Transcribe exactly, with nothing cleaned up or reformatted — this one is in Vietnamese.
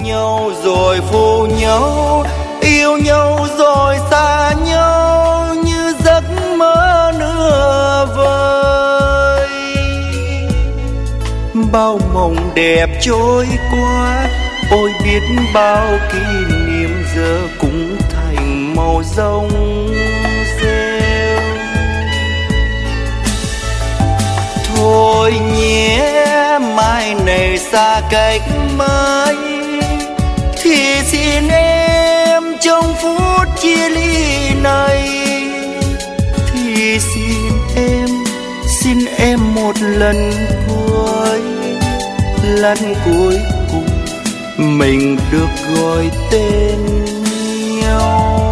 nhau rồi phụ nhau, yêu nhau rồi xa nhau như giấc mơ nửa vời. Bao mộng đẹp trôi qua, ôi biết bao kỷ niệm giờ cũng thành màu rông rêu. Thôi nhé mai này xa cách mấy, thì xin em trong phút chia ly này, thì xin em, xin em một lần cuối, lần cuối cùng mình được gọi tên nhau.